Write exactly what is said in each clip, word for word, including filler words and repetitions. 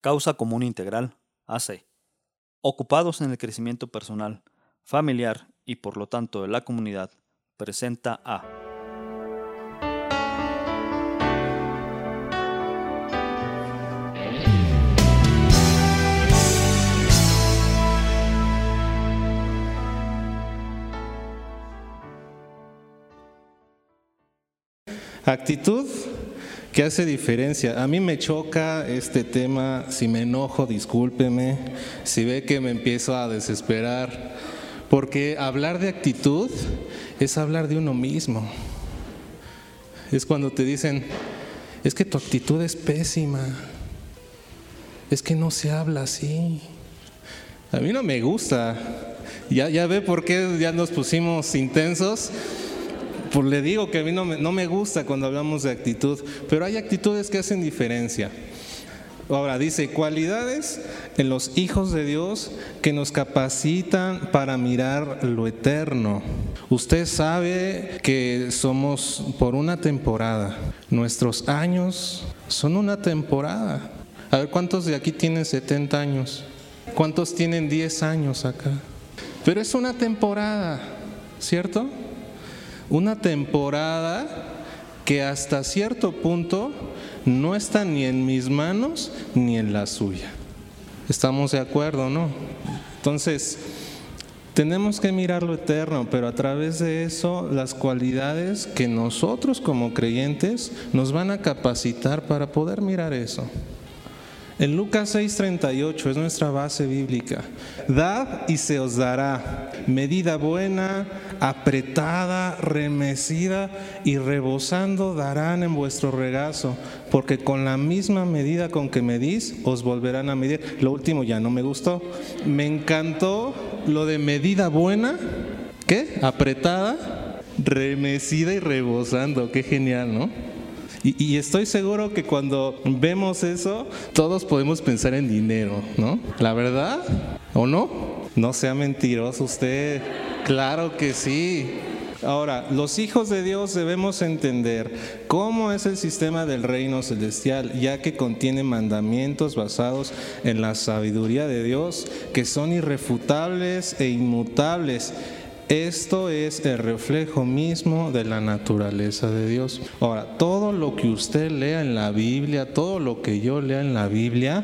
Causa Común Integral, A C. Ocupados en el crecimiento personal, familiar y por lo tanto de la comunidad, presenta a actitud que hace diferencia. A mí me choca este tema. Si me enojo, discúlpeme. Si ve que me empiezo a desesperar, porque hablar de actitud es hablar de uno mismo. Es cuando te dicen, es que tu actitud es pésima, es que no se habla así. A mí no me gusta. Ya, ya ve por qué ya nos pusimos intensos. Pues le digo que a mí no me, no me gusta cuando hablamos de actitud, pero hay actitudes que hacen diferencia. Ahora dice, cualidades en los hijos de Dios que nos capacitan para mirar lo eterno. Usted sabe que somos por una temporada, nuestros años son una temporada. A ver, ¿cuántos de aquí tienen setenta años? ¿Cuántos tienen diez años acá? Pero es una temporada, ¿cierto? Una temporada que hasta cierto punto no está ni en mis manos ni en la suya. ¿Estamos de acuerdo, no? Entonces, tenemos que mirar lo eterno, pero a través de eso, las cualidades que nosotros como creyentes nos van a capacitar para poder mirar eso. En Lucas seis treinta y ocho es nuestra base bíblica. Dad y se os dará, medida buena, apretada, remecida y rebosando darán en vuestro regazo, porque con la misma medida con que medís os volverán a medir. Lo último ya no me gustó. Me encantó lo de medida buena, ¿qué? Apretada, remecida y rebosando. Qué genial, ¿no? Y, y estoy seguro que cuando vemos eso, todos podemos pensar en dinero, ¿no? ¿La verdad? ¿O no? No sea mentiroso usted. Claro que sí. Ahora, los hijos de Dios debemos entender cómo es el sistema del reino celestial, ya que contiene mandamientos basados en la sabiduría de Dios, que son irrefutables e inmutables. Esto es el reflejo mismo de la naturaleza de Dios. Ahora, todo lo que usted lea en la Biblia, todo lo que yo lea en la Biblia,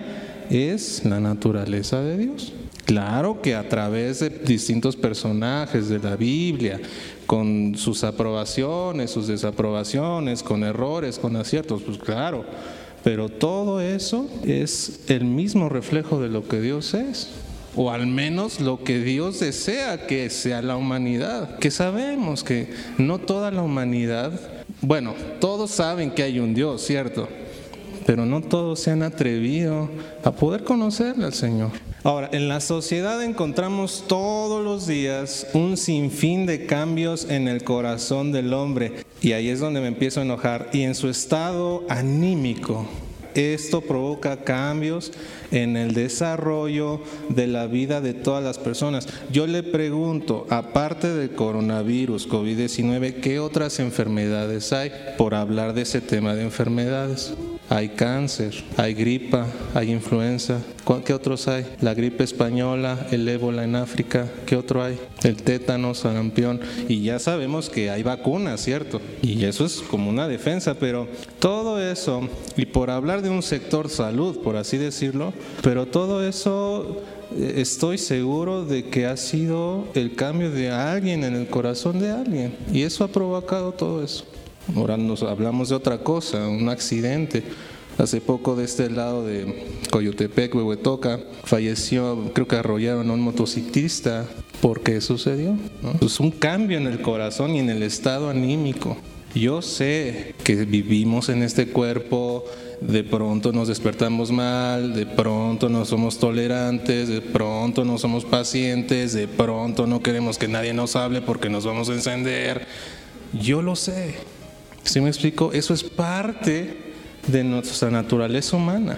es la naturaleza de Dios. Claro que a través de distintos personajes de la Biblia, con sus aprobaciones, sus desaprobaciones, con errores, con aciertos, pues claro. Pero todo eso es el mismo reflejo de lo que Dios es. O al menos lo que Dios desea que sea la humanidad. Que sabemos que no toda la humanidad, bueno, todos saben que hay un Dios, ¿cierto? Pero no todos se han atrevido a poder conocerle al Señor. Ahora, en la sociedad encontramos todos los días un sinfín de cambios en el corazón del hombre. Y ahí es donde me empiezo a enojar. Y en su estado anímico. Esto provoca cambios en el desarrollo de la vida de todas las personas. Yo le pregunto, aparte del coronavirus, covid diecinueve, ¿qué otras enfermedades hay? Por hablar de ese tema de enfermedades. Hay cáncer, hay gripa, hay influenza. ¿Qué otros hay? La gripe española, el ébola en África. ¿Qué otro hay? El tétano, sarampión. Y ya sabemos que hay vacunas, ¿cierto? Y eso es como una defensa, pero todo eso, y por hablar de un sector salud, por así decirlo, pero todo eso estoy seguro de que ha sido el cambio de alguien en el corazón de alguien. Y eso ha provocado todo eso. Ahora nos hablamos de otra cosa, un accidente. Hace poco de este lado de Coyotepec, Huehuetoca, falleció, creo que arrollaron a un motociclista. ¿Por qué sucedió? ¿No? Pues un cambio en el corazón y en el estado anímico. Yo sé que vivimos en este cuerpo, de pronto nos despertamos mal, de pronto no somos tolerantes, de pronto no somos pacientes, de pronto no queremos que nadie nos hable porque nos vamos a encender. Yo lo sé. ¿Sí me explico? Eso es parte de nuestra naturaleza humana,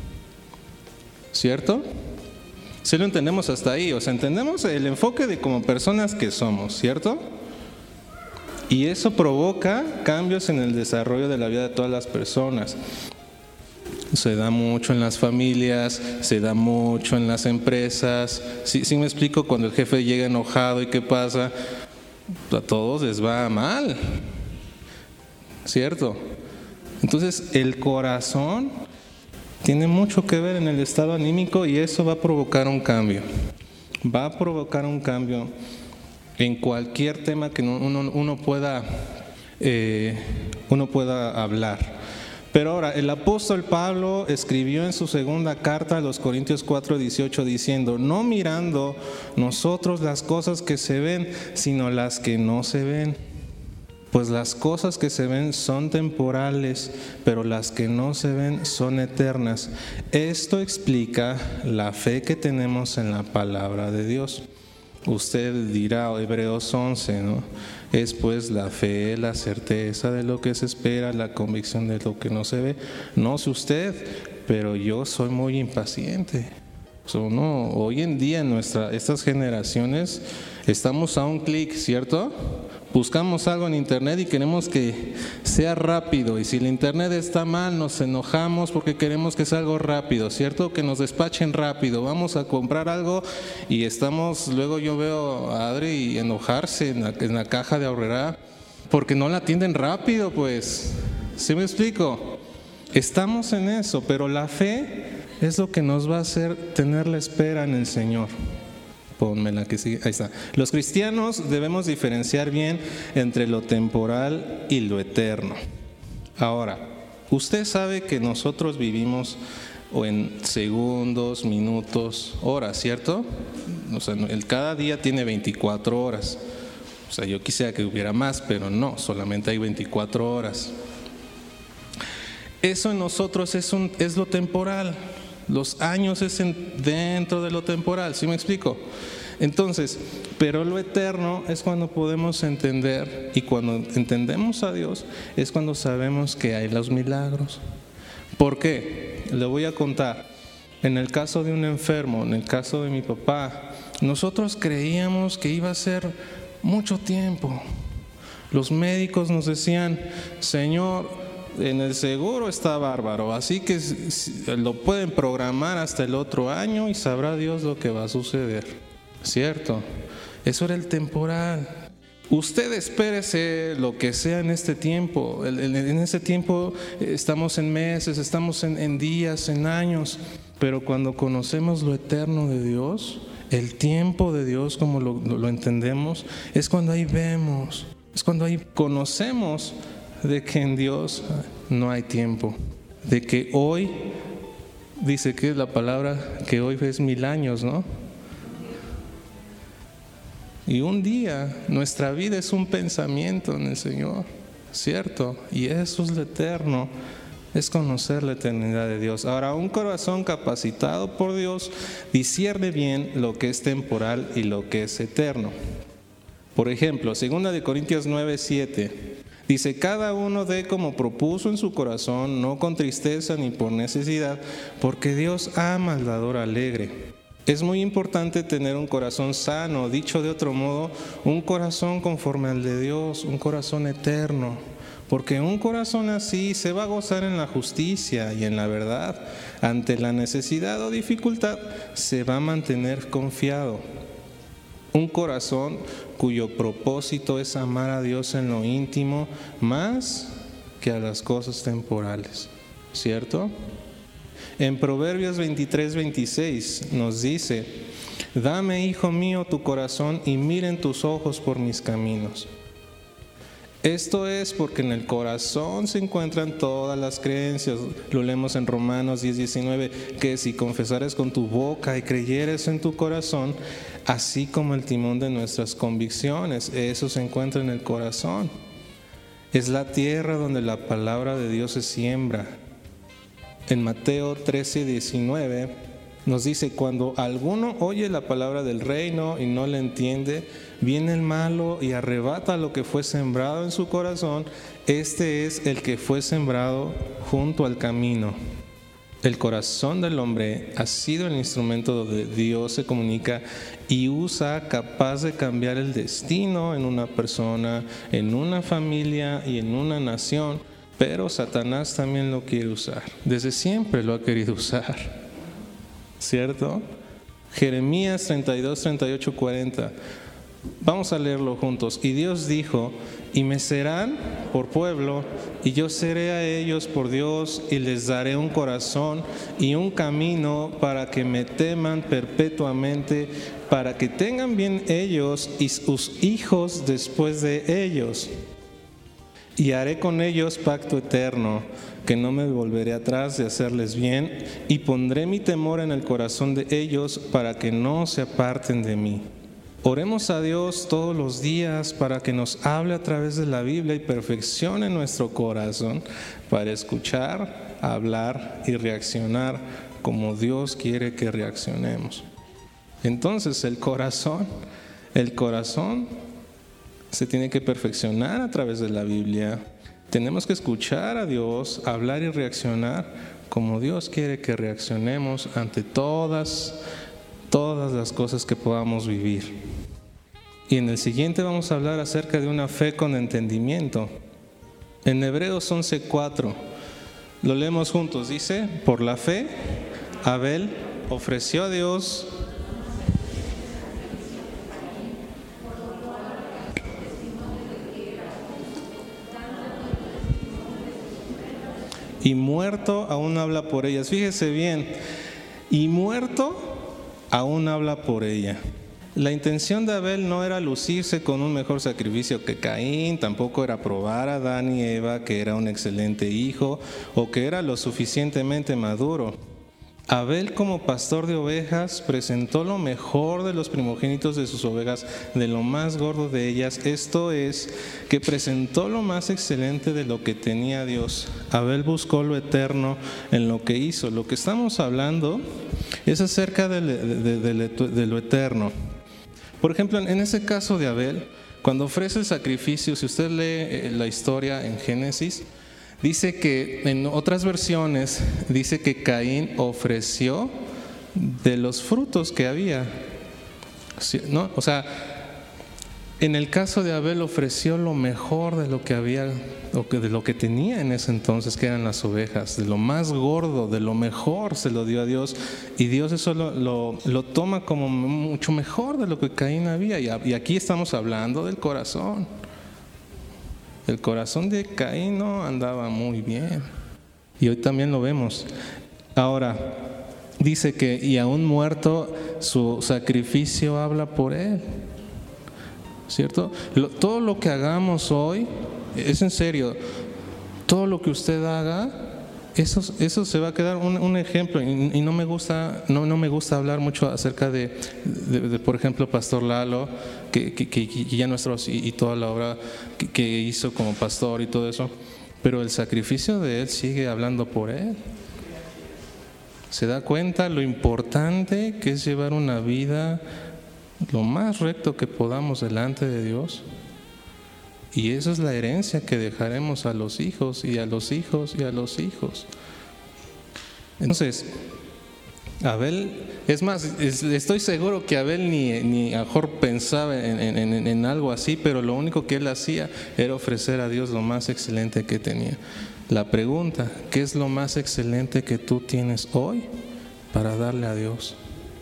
¿cierto? Sí lo entendemos hasta ahí, o sea, entendemos el enfoque de como personas que somos, ¿cierto? Y eso provoca cambios en el desarrollo de la vida de todas las personas. Se da mucho en las familias, se da mucho en las empresas. Sí, sí me explico, cuando el jefe llega enojado y qué pasa, a todos les va mal, ¿cierto? Entonces el corazón tiene mucho que ver en el estado anímico y eso va a provocar un cambio. Va a provocar un cambio en cualquier tema que uno, uno, pueda, eh, uno pueda hablar. Pero ahora, el apóstol Pablo escribió en su segunda carta a los Corintios cuatro dieciocho diciendo: no mirando nosotros las cosas que se ven, sino las que no se ven. Pues las cosas que se ven son temporales, pero las que no se ven son eternas. Esto explica la fe que tenemos en la palabra de Dios. Usted dirá, Hebreos once, ¿no? Es pues la fe, la certeza de lo que se espera, la convicción de lo que no se ve. No sé usted, pero yo soy muy impaciente. So, no, hoy en día en nuestra, estas generaciones estamos a un clic, ¿cierto? Buscamos algo en internet y queremos que sea rápido, y si el internet está mal nos enojamos porque queremos que sea algo rápido, ¿cierto? Que nos despachen rápido. Vamos a comprar algo y estamos, luego yo veo a Adri enojarse en la, en la caja de Aurrera porque no la atienden rápido, pues. ¿Sí me explico? Estamos en eso, pero la fe es lo que nos va a hacer tener la espera en el Señor. Ponme la que sigue, ahí está. Los cristianos debemos diferenciar bien entre lo temporal y lo eterno. Ahora, usted sabe que nosotros vivimos o en segundos, minutos, horas, ¿cierto? O sea, el cada día tiene veinticuatro horas. O sea, yo quisiera que hubiera más, pero no, solamente hay veinticuatro horas. Eso en nosotros es, un, es lo temporal. Los años es en, dentro de lo temporal, ¿sí me explico? Entonces, pero lo eterno es cuando podemos entender, y cuando entendemos a Dios es cuando sabemos que hay los milagros. ¿Por qué? Le voy a contar. En el caso de un enfermo, en el caso de mi papá, nosotros creíamos que iba a ser mucho tiempo. Los médicos nos decían: Señor, en el seguro está bárbaro, así que lo pueden programar hasta el otro año y sabrá Dios lo que va a suceder, ¿cierto? Eso era el temporal. Usted espérese lo que sea en este tiempo. En este tiempo estamos en meses, estamos en, en días, en años, pero cuando conocemos lo eterno de Dios, el tiempo de Dios como lo, lo entendemos, es cuando ahí vemos, es cuando ahí conocemos de que en Dios no hay tiempo, de que hoy, dice que es la palabra, que hoy es mil años, ¿no? Y un día, nuestra vida es un pensamiento en el Señor, ¿cierto? Y eso es lo eterno, es conocer la eternidad de Dios. Ahora, un corazón capacitado por Dios discierne bien lo que es temporal y lo que es eterno. Por ejemplo, segunda de Corintios nueve, siete, dice: cada uno dé como propuso en su corazón, no con tristeza ni por necesidad, porque Dios ama al dador alegre. Es muy importante tener un corazón sano, dicho de otro modo, un corazón conforme al de Dios, un corazón eterno, porque un corazón así se va a gozar en la justicia y en la verdad. Ante la necesidad o dificultad se va a mantener confiado. Un corazón cuyo propósito es amar a Dios en lo íntimo más que a las cosas temporales, ¿cierto? En Proverbios veintitrés, veintiséis nos dice: dame, hijo mío, tu corazón y miren tus ojos por mis caminos. Esto es porque en el corazón se encuentran todas las creencias. Lo leemos en Romanos diez, diecinueve, que si confesares con tu boca y creyeres en tu corazón, así como el timón de nuestras convicciones, eso se encuentra en el corazón. Es la tierra donde la palabra de Dios se siembra. En Mateo trece, diecinueve nos dice: cuando alguno oye la palabra del reino y no la entiende, viene el malo y arrebata lo que fue sembrado en su corazón. Este es el que fue sembrado junto al camino. El corazón del hombre ha sido el instrumento donde Dios se comunica y usa, capaz de cambiar el destino en una persona, en una familia y en una nación, pero Satanás también lo quiere usar. Desde siempre lo ha querido usar, ¿cierto? Jeremías treinta y dos, treinta y ocho, cuarenta. Vamos a leerlo juntos. Y Dios dijo: y me serán por pueblo, y yo seré a ellos por Dios, y les daré un corazón y un camino para que me teman perpetuamente, para que tengan bien ellos y sus hijos después de ellos. Y haré con ellos pacto eterno, que no me volveré atrás de hacerles bien, y pondré mi temor en el corazón de ellos para que no se aparten de mí. Oremos a Dios todos los días para que nos hable a través de la Biblia y perfeccione nuestro corazón para escuchar, hablar y reaccionar como Dios quiere que reaccionemos. Entonces el corazón, el corazón se tiene que perfeccionar a través de la Biblia. Tenemos que escuchar a Dios, hablar y reaccionar como Dios quiere que reaccionemos ante todas, todas las cosas que podamos vivir. Y en el siguiente vamos a hablar acerca de una fe con entendimiento. En Hebreos once cuatro, lo leemos juntos, dice: por la fe, Abel ofreció a Dios y muerto aún habla por ellas. Fíjese bien, y muerto aún habla por ella. La intención de Abel no era lucirse con un mejor sacrificio que Caín, tampoco era probar a Adán y Eva que era un excelente hijo o que era lo suficientemente maduro. Abel, como pastor de ovejas, presentó lo mejor de los primogénitos de sus ovejas, de lo más gordo de ellas. Esto es, que presentó lo más excelente de lo que tenía Dios. Abel buscó lo eterno en lo que hizo. Lo que estamos hablando es acerca de, de, de, de, de lo eterno. Por ejemplo, en ese caso de Abel, cuando ofrece el sacrificio, si usted lee la historia en Génesis, dice que en otras versiones, dice que Caín ofreció de los frutos que había, ¿no? O sea, en el caso de Abel ofreció lo mejor de lo que había, de lo que tenía en ese entonces, que eran las ovejas, de lo más gordo, de lo mejor se lo dio a Dios, y Dios eso lo, lo, lo toma como mucho mejor de lo que Caín había. Y, y aquí estamos hablando del corazón. El corazón de Caín no andaba muy bien, y hoy también lo vemos. Ahora, dice que y aún muerto su sacrificio habla por él, ¿cierto? Lo, todo lo que hagamos hoy, es en serio, todo lo que usted haga, eso, eso se va a quedar un, un ejemplo. Y, y no me gusta, no, no me gusta hablar mucho acerca de, de, de por ejemplo, Pastor Lalo, que, que, que, que ya nuestros y, y toda la obra que, que hizo como pastor y todo eso, pero el sacrificio de él sigue hablando por él. Se da cuenta lo importante que es llevar una vida lo más recto que podamos delante de Dios, y esa es la herencia que dejaremos a los hijos y a los hijos y a los hijos. Entonces, Abel, es más, es, estoy seguro que Abel ni, ni a mejor pensaba en, en, en, en algo así, pero lo único que él hacía era ofrecer a Dios lo más excelente que tenía. La pregunta: ¿qué es lo más excelente que tú tienes hoy para darle a Dios?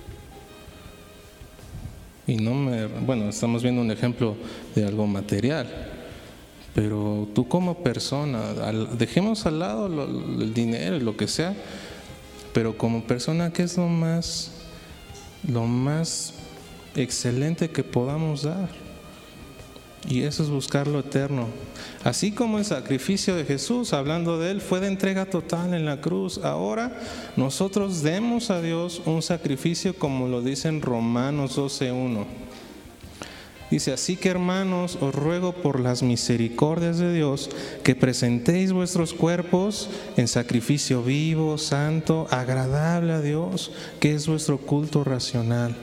Y no me, bueno, estamos viendo un ejemplo de algo material, pero tú como persona, al, dejemos al lado lo, el dinero y lo que sea, pero como persona, ¿qué es lo más, lo más excelente que podamos dar? Y eso es buscar lo eterno. Así como el sacrificio de Jesús, hablando de él, fue de entrega total en la cruz, ahora nosotros demos a Dios un sacrificio como lo dice en Romanos doce uno. Dice: así que, hermanos, os ruego por las misericordias de Dios que presentéis vuestros cuerpos en sacrificio vivo, santo, agradable a Dios, que es vuestro culto racional.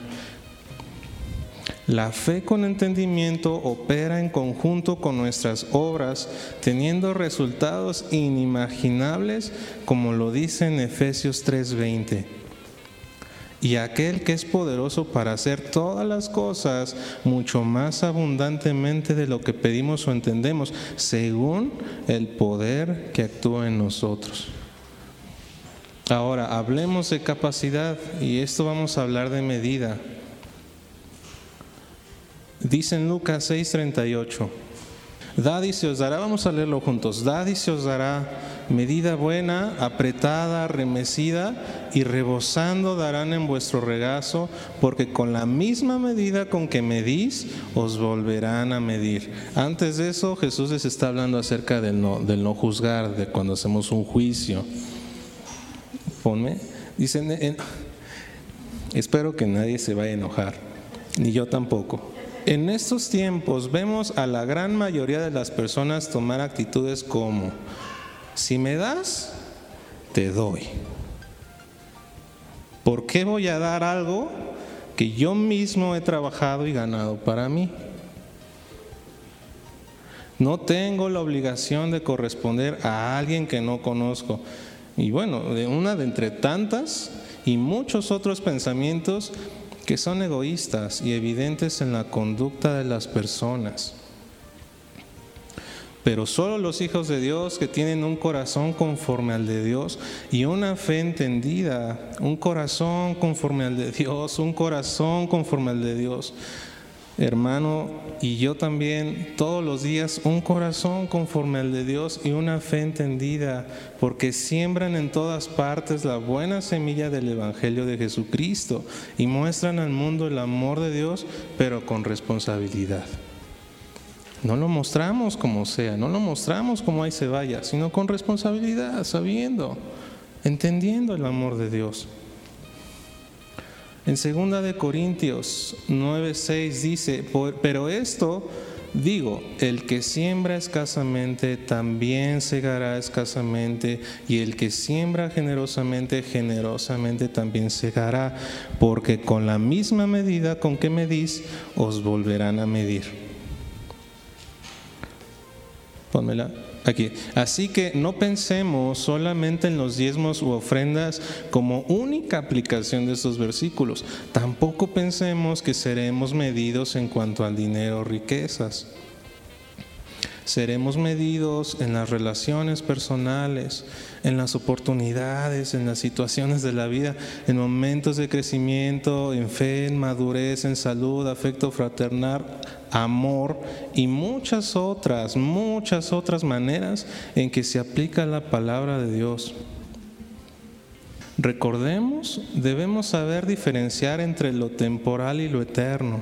La fe con entendimiento opera en conjunto con nuestras obras, teniendo resultados inimaginables, como lo dice en Efesios tres veinte. Y aquel que es poderoso para hacer todas las cosas mucho más abundantemente de lo que pedimos o entendemos, según el poder que actúa en nosotros. Ahora, hablemos de capacidad, y esto vamos a hablar de medida. Dice en Lucas seis treinta y ocho, dad y se os dará, vamos a leerlo juntos, dad y se os dará medida buena, apretada, remecida y rebosando darán en vuestro regazo, porque con la misma medida con que medís, os volverán a medir. Antes de eso, Jesús les está hablando acerca del no, del no juzgar, de cuando hacemos un juicio. Ponme, dicen, en, espero que nadie se vaya a enojar, ni yo tampoco. En estos tiempos vemos a la gran mayoría de las personas tomar actitudes como: si me das, te doy. ¿Por qué voy a dar algo que yo mismo he trabajado y ganado para mí? No tengo la obligación de corresponder a alguien que no conozco. Y bueno, de una de entre tantas y muchos otros pensamientos que son egoístas y evidentes en la conducta de las personas. Pero solo los hijos de Dios que tienen un corazón conforme al de Dios y una fe entendida, un corazón conforme al de Dios, un corazón conforme al de Dios. Hermano, y yo también, todos los días, un corazón conforme al de Dios y una fe entendida, porque siembran en todas partes la buena semilla del Evangelio de Jesucristo y muestran al mundo el amor de Dios, pero con responsabilidad. No lo mostramos como sea, no lo mostramos como ahí se vaya, sino con responsabilidad, sabiendo, entendiendo el amor de Dios. En segunda de Corintios nueve seis dice, pero esto digo, el que siembra escasamente también segará escasamente, y el que siembra generosamente, generosamente también segará, porque con la misma medida con que medís, os volverán a medir. Pónmela aquí. Así que no pensemos solamente en los diezmos u ofrendas como única aplicación de estos versículos. Tampoco pensemos que seremos medidos en cuanto al dinero o riquezas. Seremos medidos en las relaciones personales, en las oportunidades, en las situaciones de la vida, en momentos de crecimiento, en fe, en madurez, en salud, afecto fraternal, amor y muchas otras, muchas otras maneras en que se aplica la palabra de Dios. Recordemos, debemos saber diferenciar entre lo temporal y lo eterno.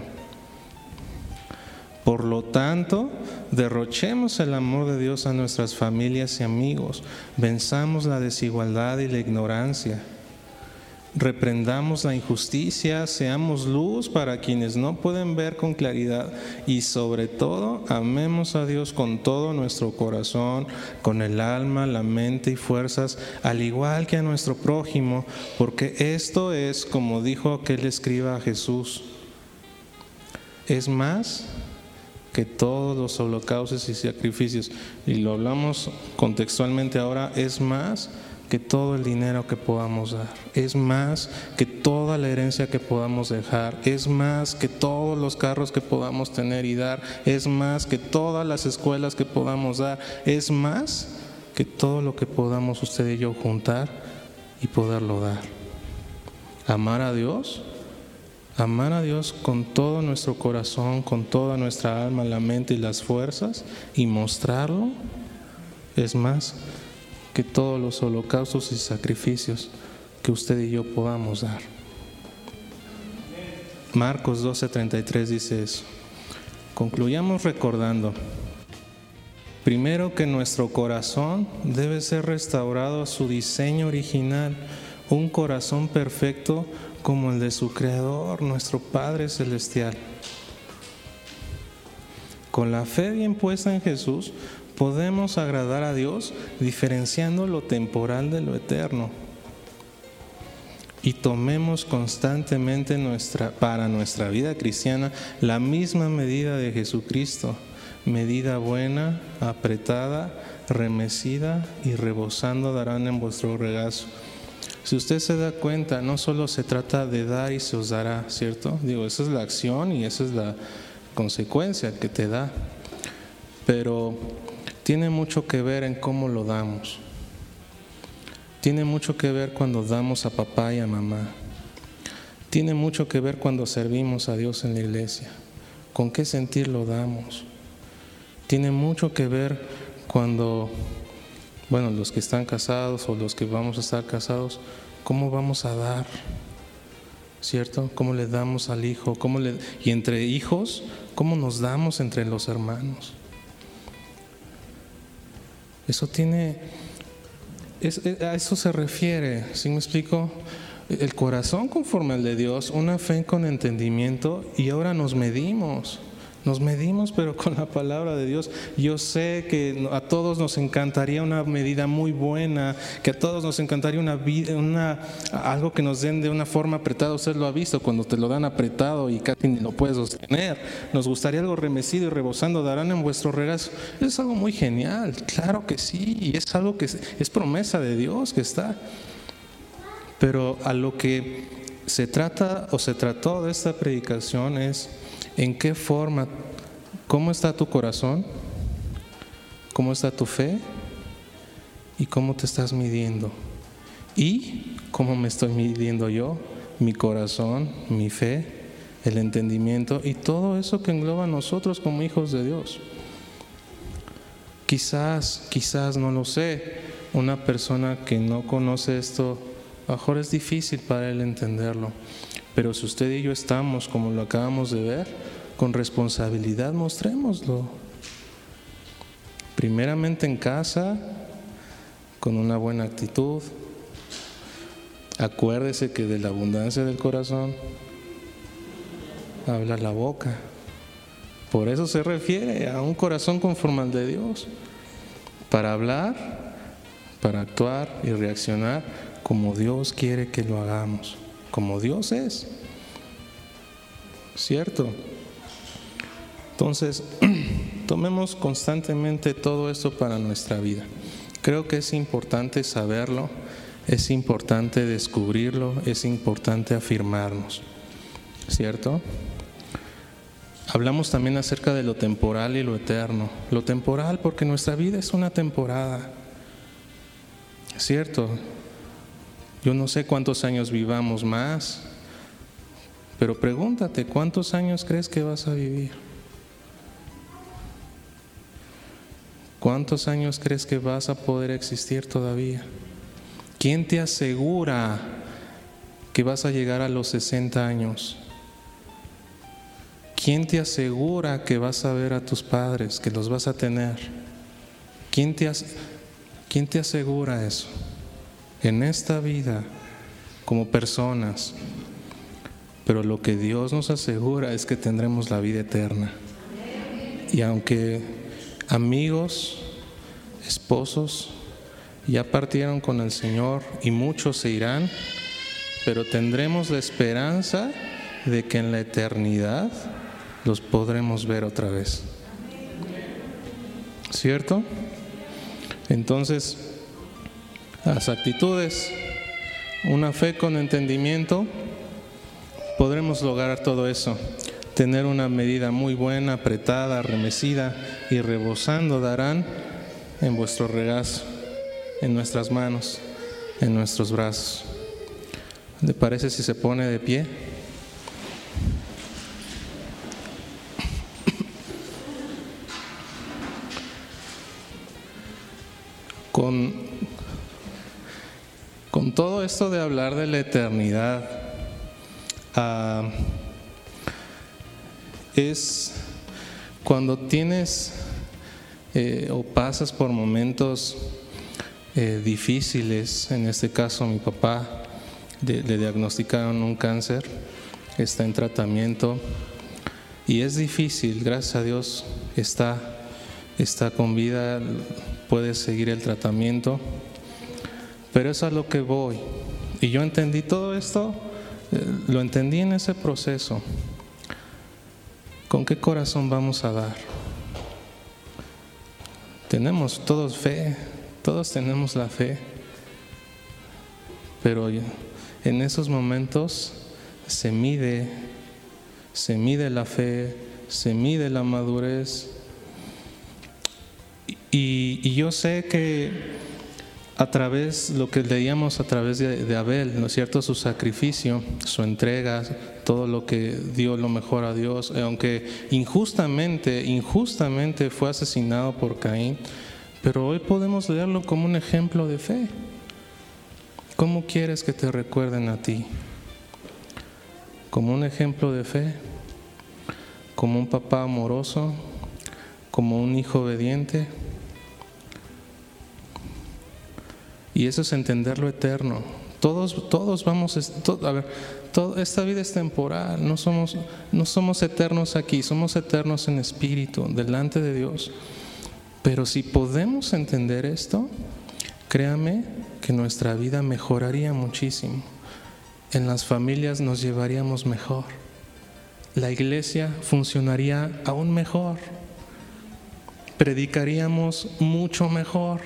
Por lo tanto, derrochemos el amor de Dios a nuestras familias y amigos, venzamos la desigualdad y la ignorancia, reprendamos la injusticia, seamos luz para quienes no pueden ver con claridad y sobre todo amemos a Dios con todo nuestro corazón, con el alma, la mente y fuerzas, al igual que a nuestro prójimo, porque esto es, como dijo aquel escriba a Jesús, es más que todos los holocaustos y sacrificios, y lo hablamos contextualmente ahora, es más que todo el dinero que podamos dar, es más que toda la herencia que podamos dejar, es más que todos los carros que podamos tener y dar, es más que todas las escuelas que podamos dar, es más que todo lo que podamos usted y yo juntar y poderlo dar. Amar a Dios, amar a Dios con todo nuestro corazón, con toda nuestra alma, la mente y las fuerzas, y mostrarlo, es más que todos los holocaustos y sacrificios que usted y yo podamos dar. Marcos doce treinta y tres dice eso. Concluyamos recordando, primero, que nuestro corazón debe ser restaurado a su diseño original, un corazón perfecto como el de su Creador, nuestro Padre Celestial. Con la fe bien puesta en Jesús, podemos agradar a Dios diferenciando lo temporal de lo eterno. Y tomemos constantemente nuestra, para nuestra vida cristiana la misma medida de Jesucristo, medida buena, apretada, remecida y rebosando darán en vuestro regazo. Si usted se da cuenta, no solo se trata de dar y se os dará, ¿cierto? Digo, esa es la acción y esa es la consecuencia que te da. Pero tiene mucho que ver en cómo lo damos. Tiene mucho que ver cuando damos a papá y a mamá. Tiene mucho que ver cuando servimos a Dios en la iglesia. ¿Con qué sentir lo damos? Tiene mucho que ver cuando, bueno, los que están casados o los que vamos a estar casados, ¿cómo vamos a dar? ¿Cierto? ¿Cómo le damos al hijo? ¿Cómo le, y entre hijos, ¿cómo nos damos entre los hermanos? Eso tiene, es, a eso se refiere, ¿sí me explico? El corazón conforme al de Dios, una fe con entendimiento, y ahora nos medimos, nos medimos pero con la palabra de Dios. Yo sé que a todos nos encantaría una medida muy buena, que a todos nos encantaría una, una algo que nos den de una forma apretada. Usted lo ha visto cuando te lo dan apretado y casi ni lo puedes sostener. Nos gustaría algo remecido y rebosando, darán en vuestro regazo. Es algo muy genial, claro que sí, y es algo que es, es promesa de Dios que está. Pero a lo que se trata o se trató de esta predicación es en qué forma, cómo está tu corazón, cómo está tu fe y cómo te estás midiendo. Y cómo me estoy midiendo yo, mi corazón, mi fe, el entendimiento y todo eso que engloba a nosotros como hijos de Dios. Quizás, quizás, no lo sé, una persona que no conoce esto, a lo mejor es difícil para él entenderlo, pero si usted y yo estamos, como lo acabamos de ver, con responsabilidad, mostrémoslo. Primeramente en casa, con una buena actitud. Acuérdese que de la abundancia del corazón habla la boca. Por eso se refiere a un corazón conforme al de Dios, para hablar, para actuar y reaccionar como Dios quiere que lo hagamos, como Dios es, ¿cierto? Entonces, tomemos constantemente todo esto para nuestra vida. Creo que es importante saberlo, es importante descubrirlo, es importante afirmarnos, ¿cierto? Hablamos también acerca de lo temporal y lo eterno. Lo temporal porque nuestra vida es una temporada, ¿cierto? Yo no sé cuántos años vivamos más, pero pregúntate, ¿cuántos años crees que vas a vivir? ¿Cuántos años crees que vas a poder existir todavía? ¿Quién te asegura que vas a llegar a los sesenta años? ¿Quién te asegura que vas a ver a tus padres, que los vas a tener? ¿Quién te, as- ¿Quién te asegura eso? En esta vida, como personas. Pero lo que Dios nos asegura es que tendremos la vida eterna. Y aunque amigos, esposos, ya partieron con el Señor y muchos se irán, pero tendremos la esperanza de que en la eternidad los podremos ver otra vez. ¿Cierto? Entonces, las actitudes, una fe con entendimiento, podremos lograr todo eso. Tener una medida muy buena, apretada, remecida y rebosando darán en vuestro regazo, en nuestras manos, en nuestros brazos. ¿Le parece si se pone de pie? Con, con todo esto de hablar de la eternidad, uh, es cuando tienes eh, o pasas por momentos eh, difíciles. En este caso, mi papá de, le diagnosticaron un cáncer, está en tratamiento y es difícil. Gracias a Dios está, está con vida, puede seguir el tratamiento, pero es a lo que voy. Y yo entendí todo esto, eh, lo entendí en ese proceso. ¿Con qué corazón vamos a dar? Tenemos todos fe, todos tenemos la fe, pero en esos momentos se mide, se mide la fe, se mide la madurez. Y, y yo sé que a través, lo que leíamos a través de, de Abel, ¿no es cierto?, su sacrificio, su entrega, todo lo que dio lo mejor a Dios, aunque injustamente, injustamente fue asesinado por Caín, pero hoy podemos leerlo como un ejemplo de fe. ¿Cómo quieres que te recuerden a ti? ¿Como un ejemplo de fe? ¿Como un papá amoroso? ¿Como un hijo obediente? Y eso es entender lo eterno. Todos, todos vamos, to, a ver, todo, esta vida es temporal, no somos, no somos eternos aquí, somos eternos en espíritu, delante de Dios. Pero si podemos entender esto, créame que nuestra vida mejoraría muchísimo. En las familias nos llevaríamos mejor. La iglesia funcionaría aún mejor. Predicaríamos mucho mejor.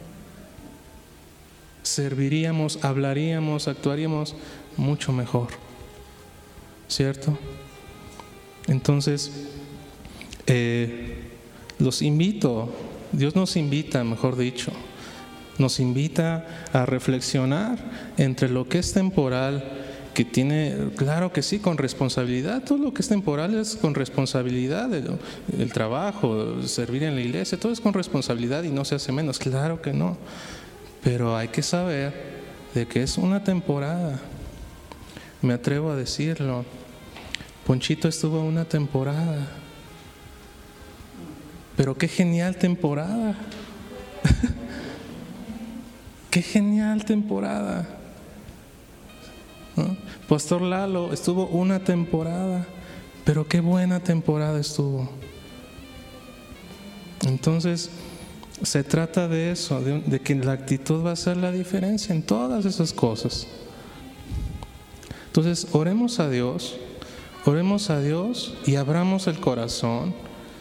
Serviríamos, hablaríamos, actuaríamos mucho mejor, ¿cierto? Entonces, eh, los invito, Dios nos invita, mejor dicho, nos invita a reflexionar entre lo que es temporal, que tiene, claro que sí, con responsabilidad. Todo lo que es temporal es con responsabilidad. El, el trabajo, servir en la iglesia, todo es con responsabilidad y no se hace menos, claro que no. Pero hay que saber de que es una temporada. Me atrevo a decirlo. Ponchito estuvo una temporada. Pero qué genial temporada. Qué genial temporada. ¿No? Pastor Lalo estuvo una temporada. Pero qué buena temporada estuvo. Entonces, se trata de eso, de, de que la actitud va a hacer la diferencia en todas esas cosas. Entonces, oremos a Dios, oremos a Dios y abramos el corazón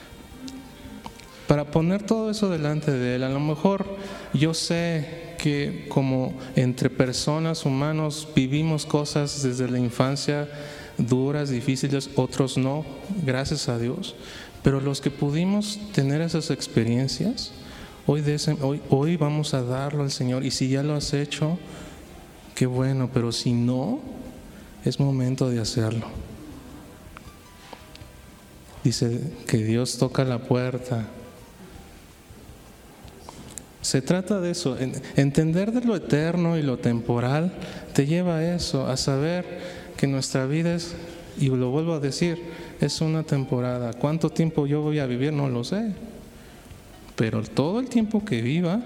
para poner todo eso delante de Él. A lo mejor yo sé que como entre personas, humanos, vivimos cosas desde la infancia duras, difíciles, otros no, gracias a Dios. Pero los que pudimos tener esas experiencias, Hoy, de ese, hoy, hoy vamos a darlo al Señor. Y si ya lo has hecho, qué bueno. Pero si no, es momento de hacerlo. Dice que Dios toca la puerta. Se trata de eso. Entender de lo eterno y lo temporal te lleva a eso, a saber que nuestra vida es, y lo vuelvo a decir, es una temporada. ¿Cuánto tiempo yo voy a vivir? No lo sé. Pero todo el tiempo que viva,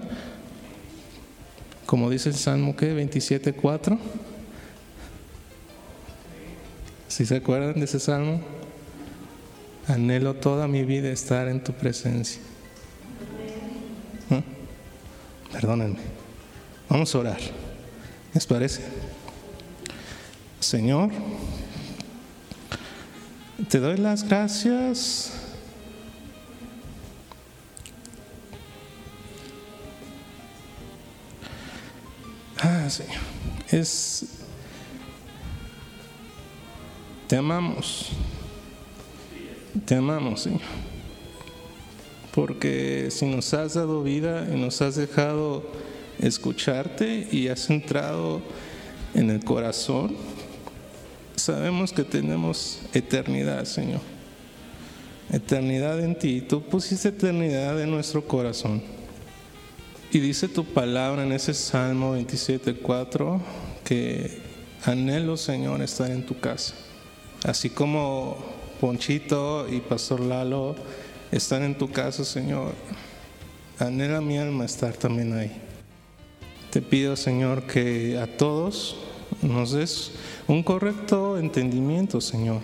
como dice el Salmo, ¿qué? veintisiete cuatro. ¿Sí se acuerdan de ese Salmo? Anhelo toda mi vida estar en tu presencia. ¿Eh? Perdónenme. Vamos a orar. ¿Les parece? Señor, te doy las gracias Ah, Señor, es, te amamos, te amamos, Señor, porque si nos has dado vida y nos has dejado escucharte y has entrado en el corazón, sabemos que tenemos eternidad, Señor, eternidad en ti. Tú pusiste eternidad en nuestro corazón. Y dice tu palabra en ese Salmo veintisiete cuatro que anhelo, Señor, estar en tu casa. Así como Ponchito y Pastor Lalo están en tu casa, Señor, anhela mi alma estar también ahí. Te pido, Señor, que a todos nos des un correcto entendimiento, Señor.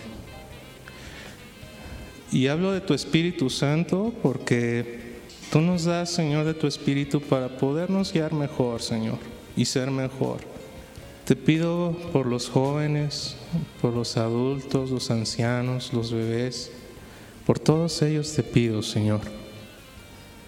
Y hablo de tu Espíritu Santo porque tú nos das, Señor, de tu Espíritu para podernos guiar mejor, Señor, y ser mejor. Te pido por los jóvenes, por los adultos, los ancianos, los bebés, por todos ellos te pido, Señor,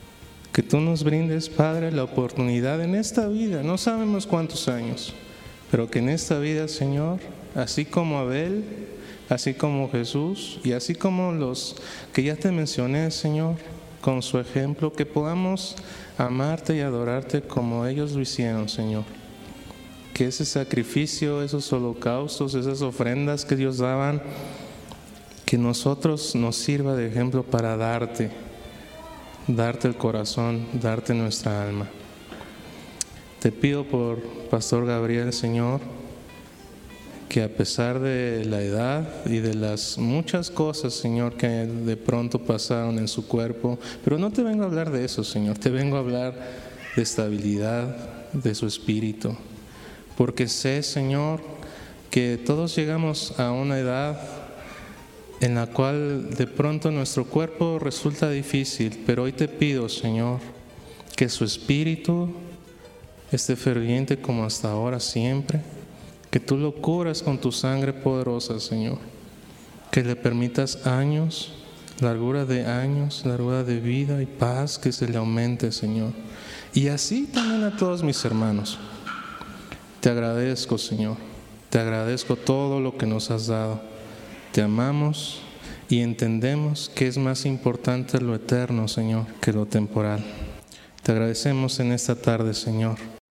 que tú nos brindes, Padre, la oportunidad en esta vida, no sabemos cuántos años, pero que en esta vida, Señor, así como Abel, así como Jesús y así como los que ya te mencioné, Señor, con su ejemplo, que podamos amarte y adorarte como ellos lo hicieron, Señor. Que ese sacrificio, esos holocaustos, esas ofrendas que Dios daban, que nosotros nos sirva de ejemplo para darte, darte el corazón, darte nuestra alma. Te pido por Pastor Gabriel, Señor, que a pesar de la edad y de las muchas cosas, Señor, que de pronto pasaron en su cuerpo, pero no te vengo a hablar de eso, Señor, te vengo a hablar de estabilidad, de su espíritu, porque sé, Señor, que todos llegamos a una edad en la cual de pronto nuestro cuerpo resulta difícil, pero hoy te pido, Señor, que su espíritu esté ferviente como hasta ahora siempre, que tú lo cubras con tu sangre poderosa, Señor, que le permitas años, largura de años, largura de vida y paz que se le aumente, Señor. Y así también a todos mis hermanos. Te agradezco, Señor, te agradezco todo lo que nos has dado. Te amamos y entendemos que es más importante lo eterno, Señor, que lo temporal. Te agradecemos en esta tarde, Señor.